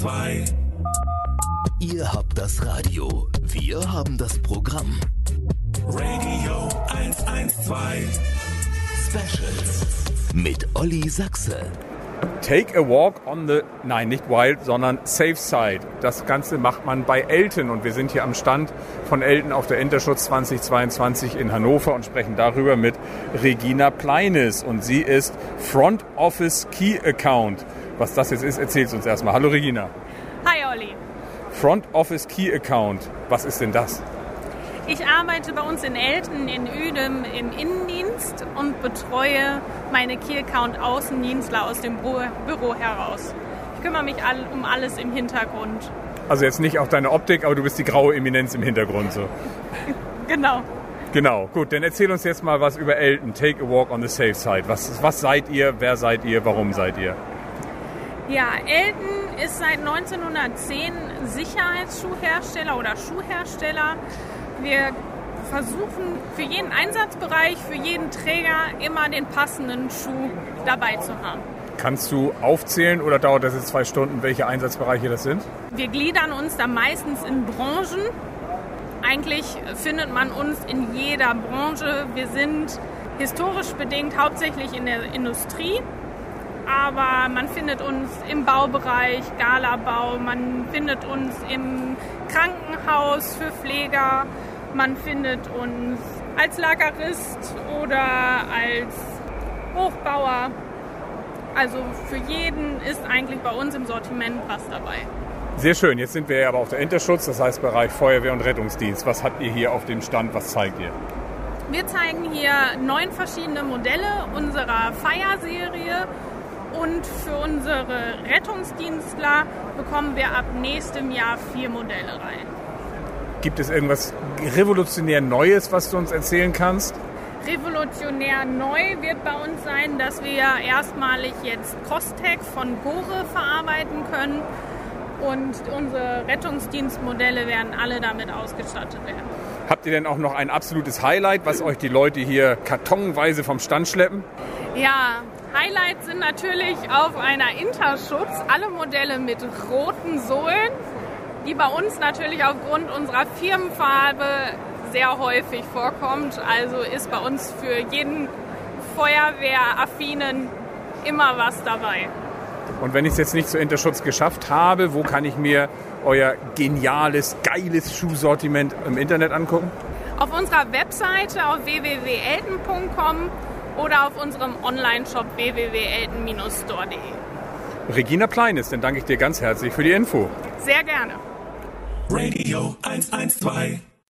112. Ihr habt das Radio, wir haben das Programm. Radio 112. Specials mit Olli Sachse. Take a walk on the, nein, nicht Wild, sondern Safe Side. Das Ganze macht man bei Elten und wir sind hier am Stand von Elten auf der Interschutz 2022 in Hannover und sprechen darüber mit Regina Pleines und sie ist Front Office Key Account. Was das jetzt ist, erzählt sie uns erstmal. Hallo Regina. Hi Olli. Front Office Key Account, was ist denn das? Ich arbeite bei uns in Elten in Uedem im Innendienst und betreue meine Key Account Außendienstler aus dem Büro heraus. Ich kümmere mich um alles im Hintergrund. Also jetzt nicht auf deine Optik, aber du bist die graue Eminenz im Hintergrund so. Genau. Genau, gut, dann erzähl uns jetzt mal was über Elten. Take a walk on the safe side. Was seid ihr, wer seid ihr, warum seid ihr? Ja, Elten ist seit 1910 Sicherheitsschuhhersteller oder Schuhhersteller. Wir versuchen für jeden Einsatzbereich, für jeden Träger immer den passenden Schuh dabei zu haben. Kannst du aufzählen oder dauert das jetzt 2 Stunden, welche Einsatzbereiche das sind? Wir gliedern uns da meistens in Branchen. Eigentlich findet man uns in jeder Branche. Wir sind historisch bedingt hauptsächlich in der Industrie. Aber man findet uns im Baubereich, Galabau, man findet uns im Krankenhaus für Pfleger, man findet uns als Lagerist oder als Hochbauer. Also für jeden ist eigentlich bei uns im Sortiment was dabei. Sehr schön, jetzt sind wir ja aber auf der Interschutz, das heißt Bereich Feuerwehr und Rettungsdienst. Was habt ihr hier auf dem Stand, was zeigt ihr? Wir zeigen hier 9 verschiedene Modelle unserer Fire-Serie. Und für unsere Rettungsdienstler bekommen wir ab nächstem Jahr 4 Modelle rein. Gibt es irgendwas revolutionär Neues, was du uns erzählen kannst? Revolutionär neu wird bei uns sein, dass wir erstmalig jetzt Crosstech von Gore verarbeiten können. Und unsere Rettungsdienstmodelle werden alle damit ausgestattet werden. Habt ihr denn auch noch ein absolutes Highlight, was euch die Leute hier kartonweise vom Stand schleppen? Ja, Highlights sind natürlich auf einer Interschutz alle Modelle mit roten Sohlen, die bei uns natürlich aufgrund unserer Firmenfarbe sehr häufig vorkommt. Also ist bei uns für jeden Feuerwehraffinen immer was dabei. Und wenn ich es jetzt nicht zur Interschutz geschafft habe, wo kann ich mir euer geniales, geiles Schuhsortiment im Internet angucken? Auf unserer Webseite auf www.elten.com oder auf unserem Online-Shop www.elten-store.de. Regina Pleines, dann danke ich dir ganz herzlich für die Info. Sehr gerne. Radio 112.